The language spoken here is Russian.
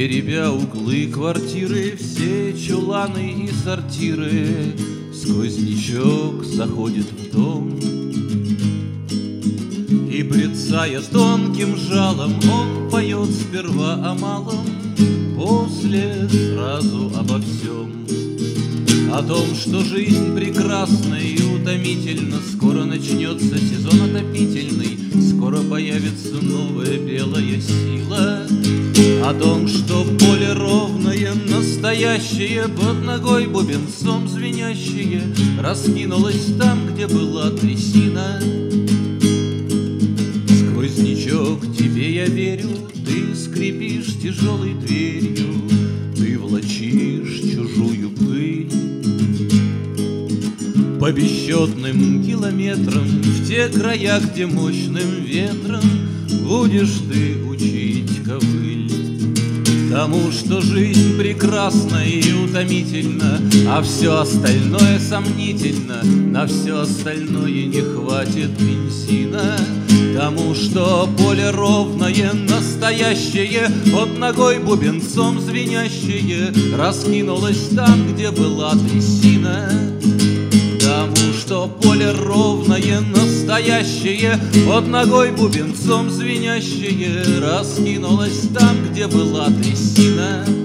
Теребя углы квартиры, все чуланы и сортиры, сквознячок заходит в дом. И, брецая тонким жалом, он поет сперва о малом, после сразу обо всем. О том, что жизнь прекрасна и утомительна, скоро начнется сезон отопительный, скоро появится новая белая сила. О том, что поле ровное, настоящее, под ногой бубенцом звенящее, раскинулось там, где была трясина. Сквознячок, тебе я верю, ты скрипишь тяжелой дверью, ты влачишь чужую пыль. По бесчетным километрам, в те края, где мощным ветром будешь ты учить ковыль. Тому, что жизнь прекрасна и утомительна, а все остальное сомнительно, на все остальное не хватит бензина. Тому, что поле ровное, настоящее, под ногой бубенцом звенящее, раскинулось там, где была трясина. Тому, что поле ровное, настоящее, под ногой бубенцом звенящее, раскинулось там, где была трясина.